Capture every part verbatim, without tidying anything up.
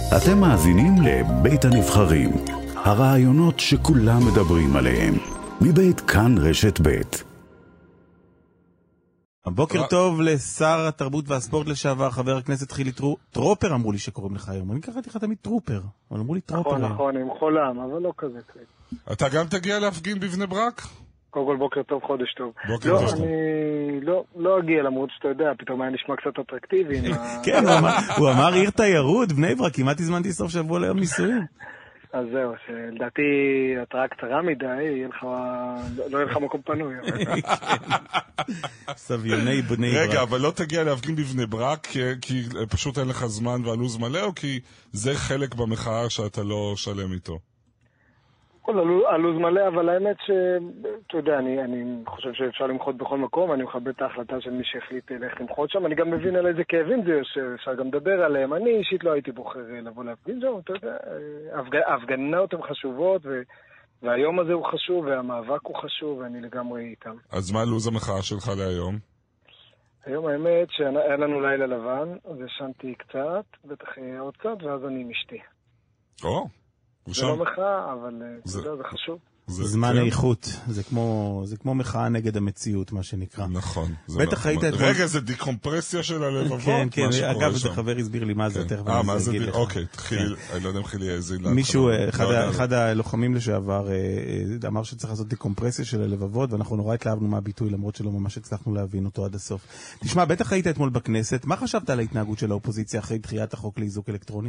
אתם מאזינים לבית הנבחרים, הרעיונות שכולם מדברים עליהם, מבית כאן רשת בית. בוקר טוב לשר התרבות והספורט לשעבר, חבר הכנסת חילי טרופר, אמרו לי שקוראים לך היום. אני קראתי לך תמיד טרופר, אבל אמרו לי טרופר. נכון, נכון, עם חולם, אבל לא כזה. אתה גם תגיע להפגין בבני ברק? קודם כל בוקר טוב, חודש טוב. בוקר לא, טוב. אני לא, לא אגיע, למרות שאתה יודע, פתאום היה נשמע קצת אטרקטיבי. כן, הוא אמר עיר תיירות, בני ברק, כמעט הזמנתי סוף שבוע ליום נישואים. אז זהו, שלדעתי התראה קצרה מדי, לא יהיה לך מקום פנוי. סביוני בני ברק. רגע, אבל לא תגיע להפגין בבני ברק, כי פשוט אין לך זמן והלוז מלא, או כי זה חלק במחאה שאתה לא שלם איתו? הלוז מלא, אבל האמת שאתה יודע, אני, אני חושב שאפשר למחות בכל מקום, אני מכבד את ההחלטה של מי שהחליט איך למחות שם, אני גם מבין על איזה כאבים זה שאפשר גם לדבר עליהם, אני אישית לא הייתי בוחר לבוא להפגין שם, אתה יודע, ההפגנות הן חשובות, ו, והיום הזה הוא חשוב, והמאבק הוא חשוב, ואני לגמרי איתם. אז מה לוז המחאה שלך להיום? היום האמת שהיה לנו לילה לבן, אז ישנתי קצת, בטח עוד קצת, ואז אני עם אשתי. או, זה לא מחאה, אבל זה, זה, זה חשוב. זה זמן כן. איכות, זה כמו, זה כמו מחאה נגד המציאות, מה שנקרא. נכון. בטח היית... רגע, בו... זה דיקומפרסיה של הלבבות? כן, כן, אגב, זה חבר הסביר לי מה זה, תכף אה, מה זה? אוקיי, תחיל, אני לא יודע אם חילי איזה... מישהו, אחד הלוחמים לשעבר, אמר שצריך לעשות דיקומפרסיה של הלבבות, ואנחנו נורא התלהבנו מהביטוי, למרות שלא ממש הצלחנו להבין אותו עד הסוף. תשמע, בטח היית אתמול בכנסת, מה חשבת על ההתנהגות של האופוזיציה אחרי דחיית החוק לאיזוק אלקטרוני?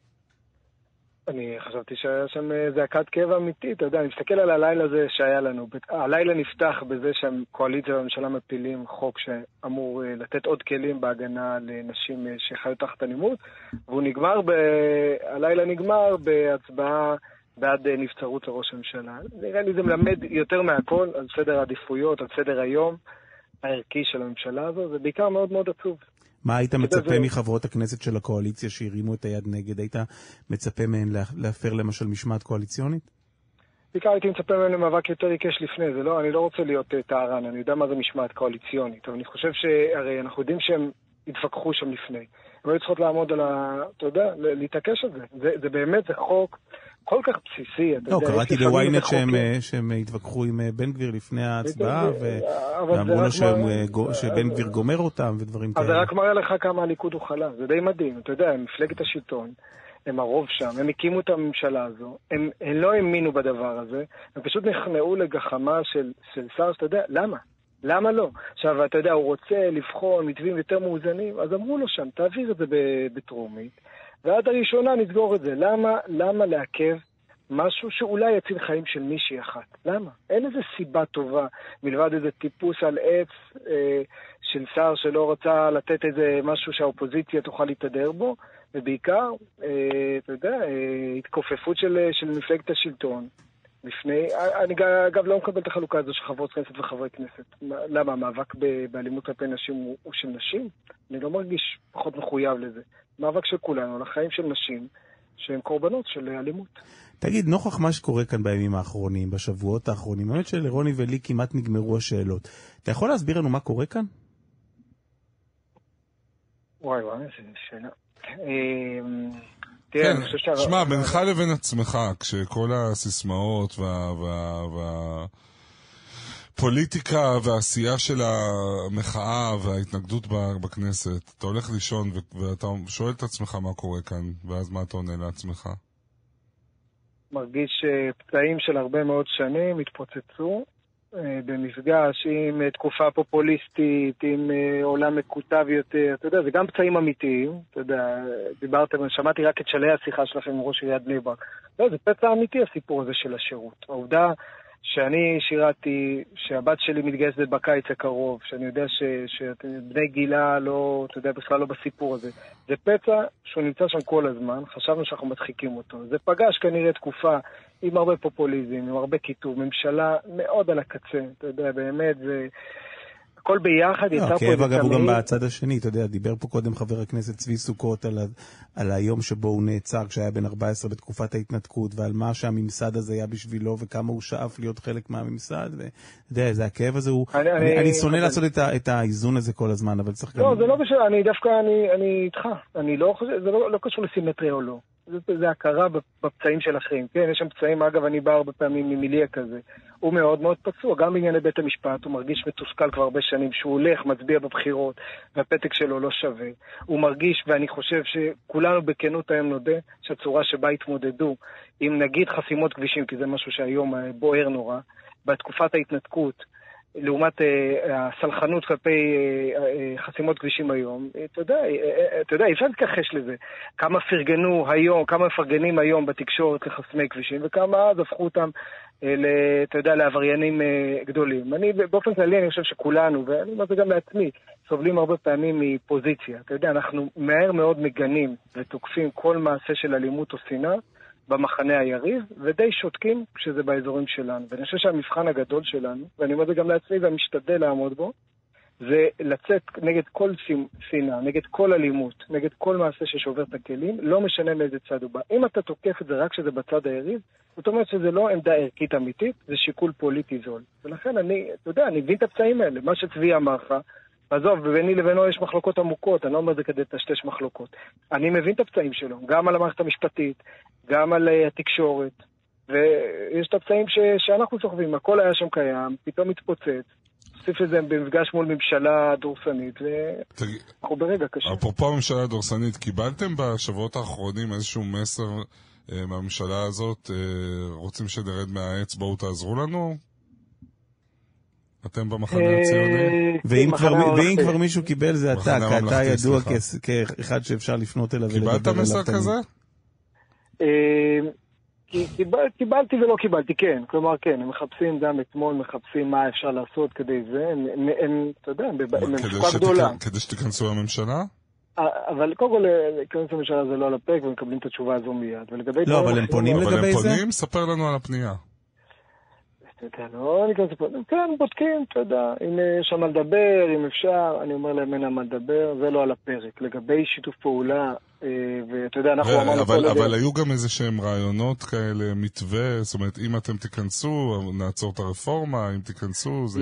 אני חשבתי שהיה שם זעקת כאב אמיתי, אתה יודע, אני מסתכל על הלילה הזה שהיה לנו. הלילה נפתח בזה שהקואליציה והממשלה מפילים חוק שאמור לתת עוד כלים בהגנה לנשים שחיות תחת אלימות, והוא נגמר, ב... הלילה נגמר בהצבעה בעד נבצרות לראש הממשלה. נראה לי זה מלמד יותר מהכל על סדר העדיפויות, על סדר היום הערכי של הממשלה הזו, זה בעיקר מאוד מאוד עצוב. מה היית מצפה מחברות הכנסת של הקואליציה שהרימו את היד נגד? היית מצפה מהן להפר למשל משמעת קואליציונית? בעיקר הייתי מצפה מהן למאבק יותר עיקש לפני זה, לא? אני לא רוצה להיות טהרן, אני יודע מה זה משמעת קואליציונית, אבל אני חושב שהרי אנחנו יודעים שהם התווכחו שם לפני. הם היו צריכות לעמוד על ה... אתה יודע, להתעקש על זה. זה, זה באמת, זה חוק כל כך בסיסי. לא, קראתי בוויינט שהם התווכחו עם בן גביר לפני ההצבעה, ואמרו לו שבן גביר גומר אותם ודברים כאלה. אז זה רק מראה לך כמה הליכוד הוא חלה, זה די מדהים. אתה יודע, הם מפלגת השלטון, הם הרוב שם, הם הקימו את הממשלה הזו, הם לא האמינו בדבר הזה, הם פשוט נכנעו לגחמה של שר, שאתה יודע, למה? למה לא? עכשיו, אתה יודע, הוא רוצה לבחון מתווים יותר מאוזנים, אז אמרו לו שם, תעביר את זה בטרומית, ועד הראשונה נסגור את זה. למה, למה לעכב משהו שאולי יציל חיים של מישהי אחת? למה? אין איזה סיבה טובה, מלבד איזה טיפוס על עץ אה, של שר שלא רצה לתת איזה משהו שהאופוזיציה תוכל להתהדר בו, ובעיקר, אה, אתה יודע, אה, התכופפות של, של מפלגת השלטון. לפני, אני אגב לא מקבל את החלוקה הזו של חברות כנסת וחברי כנסת. למה? המאבק באלימות כלפי נשים הוא, הוא של נשים? אני לא מרגיש פחות מחויב לזה. מאבק של כולנו, על החיים של נשים שהן קורבנות של אלימות. תגיד, נוכח מה שקורה כאן בימים האחרונים, בשבועות האחרונים, האמת שלרוני ולי כמעט נגמרו השאלות. אתה יכול להסביר לנו מה קורה כאן? וואי וואי, זו שאלה. כן, שמע, בינך לבין עצמך, כשכל הסיסמאות והפוליטיקה והעשייה של המחאה וההתנגדות בכנסת, אתה הולך לישון ואתה שואל את עצמך מה קורה כאן, ואז מה אתה עונה לעצמך? מרגיש פצעים של הרבה מאוד שנים התפוצצו, במפגש עם תקופה פופוליסטית, עם עולם מקוטב יותר, אתה יודע, זה גם פצעים אמיתיים, אתה יודע, דיברתם, שמעתי רק את שלי השיחה שלכם עם ראש עיריית בני ברק. לא, זה פצע אמיתי הסיפור הזה של השירות. העובדה שאני שירתי, שהבת שלי מתגייסת בקיץ הקרוב, שאני יודע שבני גילה לא, אתה יודע, בכלל לא בסיפור הזה. זה פצע שהוא נמצא שם כל הזמן, חשבנו שאנחנו מדחיקים אותו. זה פגש כנראה תקופה עם הרבה פופוליזם, עם הרבה כיתוב, ממשלה מאוד על הקצה, אתה יודע, באמת זה... הכל ביחד יצא פה... כאב אגב הוא גם בצד השני, אתה יודע, דיבר פה קודם חבר הכנסת צבי סוכות על, על היום שבו הוא נעצר כשהיה בן ארבע עשרה בתקופת ההתנתקות, ועל מה שהממסד הזה היה בשבילו וכמה הוא שאף להיות חלק מהממסד, ואתה יודע, זה הכאב הזה הוא... אני, אני, אני, אני שונא אני... לעשות את, ה, את האיזון הזה כל הזמן, אבל צריך לא, גם... זה לא בשביל, אני דווקא, אני, אני איתך, אני לא חושב, זה לא, לא קשור לסימטריה או לא. זה, זה הכרה בפצעים של אחרים. כן, יש שם פצעים, אגב, אני בא הרבה פעמים ממיליה כזה. הוא מאוד מאוד פצוע, גם בענייני בית המשפט, הוא מרגיש מתוסכל כבר הרבה שנים, שהוא הולך, מצביע בבחירות, והפתק שלו לא שווה. הוא מרגיש, ואני חושב שכולנו בכנות היום נודה, שהצורה שבה התמודדו, אם נגיד חסימות כבישים, כי זה משהו שהיום בוער נורא, בתקופת ההתנתקות, לעומת uh, הסלחנות כלפי uh, uh, חסימות כבישים היום, אתה יודע, uh, אתה יודע, אפשר להתכחש לזה. כמה פרגנו היום, כמה מפרגנים היום בתקשורת לחסמי כבישים, וכמה אז הפכו אותם, uh, ל, אתה יודע, לעבריינים uh, גדולים. אני, באופן כללי, אני חושב שכולנו, ואני אומר זה גם לעצמי, סובלים הרבה פעמים מפוזיציה. אתה יודע, אנחנו מהר מאוד מגנים ותוקפים כל מעשה של אלימות או שנאה, במחנה היריב, ודי שותקים כשזה באזורים שלנו. ואני חושב שהמבחן הגדול שלנו, ואני אומר זה גם לעצמי ומשתדל לעמוד בו, זה לצאת נגד כל שנאה, נגד כל אלימות, נגד כל מעשה ששובר את הכלים, לא משנה מאיזה צד הוא בא. אם אתה תוקף את זה רק כשזה בצד היריב, זאת אומרת שזה לא עמדה ערכית אמיתית, זה שיקול פוליטי זול. ולכן אני, אתה יודע, אני מבין את הפצעים האלה, מה שצבי אמר לך, עזוב, ביני לבינו יש מחלוקות עמוקות, אני לא אומר זה כדי לטשטש מחלוקות. אני מבין את הפצעים שלו, גם על המערכת המשפטית, גם על uh, התקשורת, ויש את הפצעים ש... שאנחנו סוחבים, הכל היה שם קיים, פתאום מתפוצץ, הוסיף לזה במפגש מול ממשלה דורסנית, ואנחנו ברגע קשה. אפרופו הממשלה הדורסנית, קיבלתם בשבועות האחרונים איזשהו מסר uh, מהממשלה הזאת, uh, רוצים שנרד מהעץ, בואו תעזרו לנו? אתם במחנה הציוני? ואם כבר מישהו קיבל זה אתה, כי אתה ידוע כאחד שאפשר לפנות אליו. קיבלת מסר כזה? קיבלתי ולא קיבלתי, כן. כלומר, כן, הם מחפשים גם אתמול, מחפשים מה אפשר לעשות כדי זה. הם, אתה יודע, הם במצוקה גדולה. כדי שתיכנסו לממשלה? אבל קודם כל, להיכנס לממשלה זה לא על הפרק, ומקבלים את התשובה הזו מיד. לא, אבל הם פונים לגבי זה? אבל הם פונים? ספר לנו על הפנייה. אתה יודע, לא ניכנס לפה, כן, בודקים, אתה יודע, אם יש מה לדבר, אם אפשר, אני אומר להם אין מה לדבר, זה לא על הפרק. לגבי שיתוף פעולה, ואתה יודע, אנחנו אמרנו כל הדרך. אבל היו גם איזה שהם רעיונות כאלה, מתווה, זאת אומרת, אם אתם תיכנסו, נעצור את הרפורמה, אם תיכנסו, זה...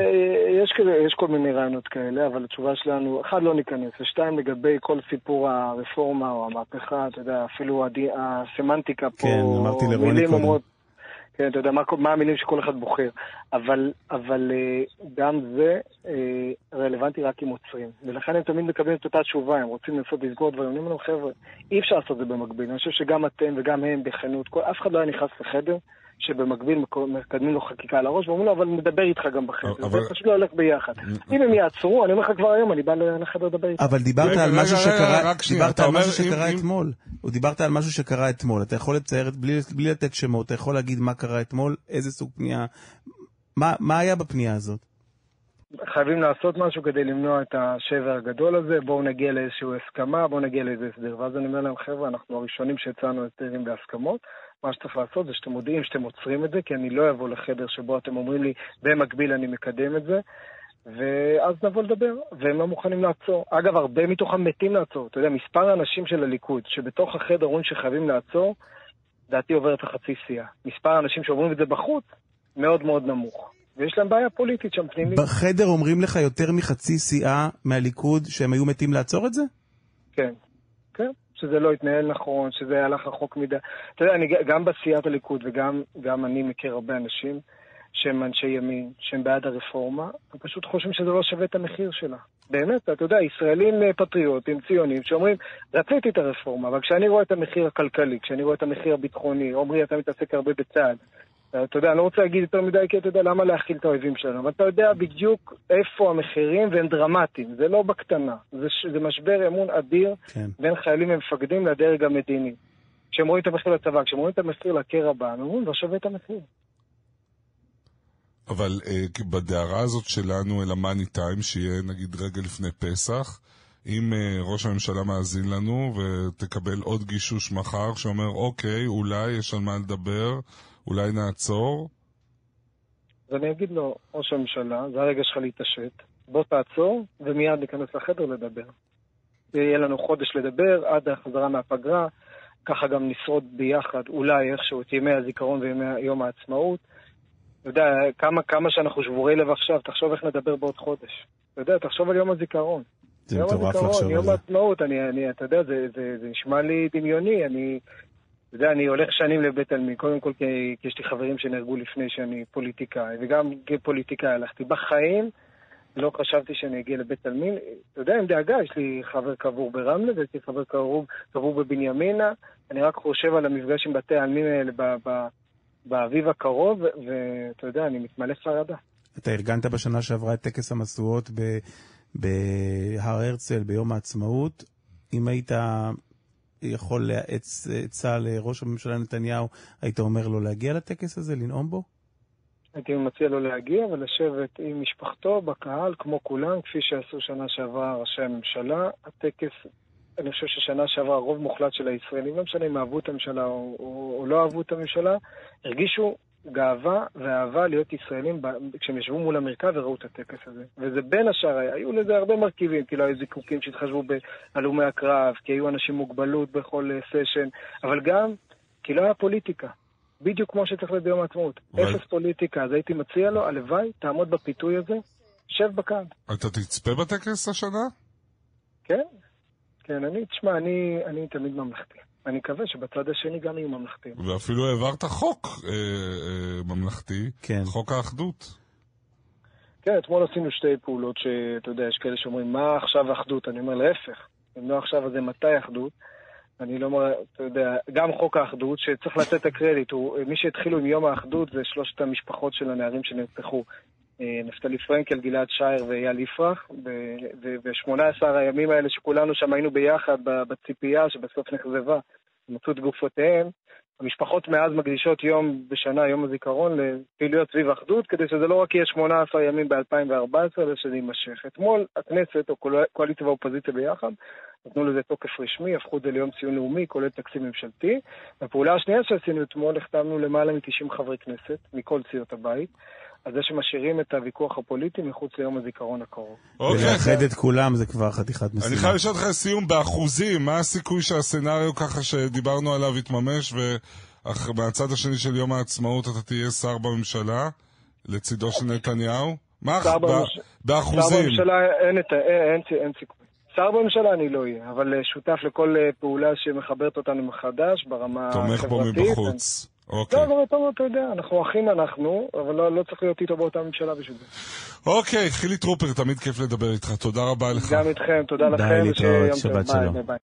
יש כל מיני רעיונות כאלה, אבל התשובה שלנו, אחד, לא ניכנס, ושתיים, לגבי כל סיפור הרפורמה או המהפכה, אתה יודע, אפילו הסמנטיקה פה, כן, אמרתי לרוני קודם. כן, אתה יודע, מה, מה המילים שכל אחד בוחר. אבל, אבל גם זה רלוונטי רק עם עוצרים. ולכן הם תמיד מקבלים את אותה תשובה, הם רוצים לנסות לסגור דברים. אומרים לנו, חבר'ה, אי אפשר לעשות זה במקביל. אני חושב שגם אתם וגם הם בכנות, אף אחד לא היה נכנס לחדר שבמקביל מקדמים לו חקיקה על הראש, ואומרים לו, אבל נדבר איתך גם בחדר. זה פשוט לא הולך ביחד. אם הם יעצרו, אני אומר לך כבר היום, אני בא לחדר לדבר איתך. אבל דיברת על משהו שקרה, דיברת על משהו שקרה אתמול. או דיברת על משהו שקרה אתמול. אתה יכול לצייר, בלי לתת שמות, אתה יכול להגיד מה קרה אתמול, איזה סוג פנייה, מה היה בפנייה הזאת? חייבים לעשות משהו כדי למנוע את השבר הגדול הזה, בואו נגיע לאיזשהו הסכמה, בואו נגיע לאיזה הסדר. ואז אני אומר להם, חבר'ה, אנחנו הראשונים שהצענו הסדרים בהסכמות, מה שצריך לעשות זה שאתם מודיעים שאתם עוצרים את זה, כי אני לא אבוא לחדר שבו אתם אומרים לי, במקביל אני מקדם את זה, ואז נבוא לדבר, והם לא מוכנים לעצור. אגב, הרבה מתוכם מתים לעצור. אתה יודע, מספר האנשים של הליכוד, שבתוך החדר אומרים שחייבים לעצור, דעתי עוברת לחצי סיעה. מספר האנשים שאומרים את זה בחוץ, מאוד מאוד נמוך. ויש להם בעיה פוליטית שם פנימית. בחדר אומרים לך יותר מחצי סיעה מהליכוד שהם היו מתים לעצור את זה? כן, כן. שזה לא התנהל נכון, שזה הלך רחוק מדי. אתה יודע, אני, גם בסיעת הליכוד וגם גם אני מכיר הרבה אנשים שהם אנשי ימין, שהם בעד הרפורמה, הם פשוט חושבים שזה לא שווה את המחיר שלה. באמת, אתה יודע, ישראלים פטריוטים, ציונים, שאומרים, רציתי את הרפורמה, אבל כשאני רואה את המחיר הכלכלי, כשאני רואה את המחיר הביטחוני, אומרי, אתה מתעסק הרבה בצה"ל, אתה יודע, אני לא רוצה להגיד יותר מדי, כי אתה יודע למה להכיל את האויבים שלנו, אבל אתה יודע בדיוק איפה המחירים, והם דרמטיים, זה לא בקטנה, זה, זה משבר אמון אדיר, כן. בין חיילים ומפקדים לדרג המדיני. כשהם רואים את המחיר לצבא, כשהם רואים את המחיר לקרע הבא, הם אומרים, לא שווה את המחיר. אבל אה, בדערה הזאת שלנו אל המאני טיים, שיהיה נגיד רגע לפני פסח, אם אה, ראש הממשלה מאזין לנו ותקבל עוד גישוש מחר שאומר, אוקיי, אולי יש על מה לדבר, אולי נעצור? אז אני אגיד לו, ראש הממשלה, זה הרגע שלך להתעשת, בוא תעצור ומיד ניכנס לחדר לדבר. יהיה לנו חודש לדבר עד החזרה מהפגרה, ככה גם נשרוד ביחד, אולי איכשהו את ימי הזיכרון וימי יום העצמאות. אתה יודע, כמה, כמה שאנחנו שבורי לב עכשיו, תחשוב איך נדבר בעוד חודש. אתה יודע, תחשוב על יום הזיכרון. זה מטורף לחשוב על זה. יום העצמאות, אני, אני, אתה יודע, זה, זה, זה נשמע לי דמיוני, אני, אתה יודע, אני הולך שנים לבית עלמין, קודם כל כי, כי יש לי חברים שנהרגו לפני שאני פוליטיקאי, וגם כפוליטיקאי הלכתי בחיים, לא חשבתי שאני אגיע לבית עלמין, אתה יודע, עם דאגה, יש לי חבר קבור ברמלה, ויש לי חבר קבור, קבור בבנימינה, אני רק חושב על המפגש עם בתי העלמין האלה ב, ב, באביב הקרוב, ואתה יודע, אני מתמלא חרדה. אתה ארגנת בשנה שעברה את טקס המשואות ב... בהר הרצל, ביום העצמאות. אם היית יכול להאץ עצה לראש הממשלה נתניהו, היית אומר לו להגיע לטקס הזה, לנאום בו? הייתי מציע לו להגיע ולשבת עם משפחתו בקהל, כמו כולם, כפי שעשו שנה שעברה ראשי הממשלה. הטקס, אני חושב ששנה שעברה רוב מוחלט של הישראלים, לא משנה אם אהבו את הממשלה או, או, או לא אהבו את הממשלה, הרגישו גאווה ואהבה להיות ישראלים כשהם ישבו מול המרכז וראו את הטקס הזה. וזה בין השאר, היו לזה הרבה מרכיבים, כי לא היו זיקוקים שהתחשבו בהלומי הקרב, כי היו אנשים מוגבלות בכל סשן, אבל גם כי לא היה פוליטיקה. בדיוק כמו שצריך להיות ביום העצמאות. אפס פוליטיקה, אז הייתי מציע לו, הלוואי, תעמוד בפיתוי הזה, שב בקהל. אתה תצפה בטקס השנה? כן, כן, אני, תשמע, אני, אני תמיד ממלכתי. אני מקווה שבצד השני גם יהיו ממלכתיים. ואפילו העברת חוק אה, אה, ממלכתי, כן. חוק האחדות. כן, אתמול עשינו שתי פעולות שאתה יודע, יש כאלה שאומרים, מה עכשיו האחדות? אני אומר, להפך. אם לא עכשיו, אז זה מתי האחדות? אני לא אומר, אתה יודע, גם חוק האחדות, שצריך לתת את הקרדיט, הוא, מי שהתחילו עם יום האחדות זה שלושת המשפחות של הנערים שנרצחו. נפתלי פרנקל, גלעד שייר ואייל יפרח, ב-שמונה עשר הימים האלה שכולנו שם היינו ביחד בציפייה שבסוף נחזבה, מצאו את גופותיהם. המשפחות מאז מקדישות יום בשנה, יום הזיכרון, לפעילויות סביב אחדות, כדי שזה לא רק יהיה שמונה עשר ימים ב-אלפיים וארבע עשרה, אלא שזה יימשך. אתמול הכנסת, או קואליציה ואופוזיציה ביחד, נתנו לזה תוקף רשמי, הפכו את זה ליום ציון לאומי, כולל תקציב ממשלתי. והפעולה השנייה שעשינו אתמול, החתמנו למעלה מ-תשעים חברי כנסת, מכל סיעות הבית, על זה שמשאירים את הוויכוח הפוליטי מחוץ ליום הזיכרון הקרוב. ולאחד את כולם זה כבר חתיכת משימה. אני חייב לשאול לך לסיום, באחוזים, מה הסיכוי שהסצנריו ככה שדיברנו עליו יתממש, ומהצד השני של יום העצמאות אתה תהיה שר בממשלה, לצידו של נתניהו? מה באחוזים? שר בממשלה אין סיכוי. שר בממשלה אני לא אהיה, אבל שותף לכל פעולה שמחברת אותנו מחדש ברמה החברתית. תומך בו מבחוץ. אוקיי. לא, אבל אתה יודע, אנחנו אחים אנחנו, אבל לא, לא צריך להיות איתו באותה ממשלה בשביל זה. אוקיי, חילי טרופר, תמיד כיף לדבר איתך, תודה רבה לך. גם איתכם, תודה לכם. די להתראות, שבת שלום.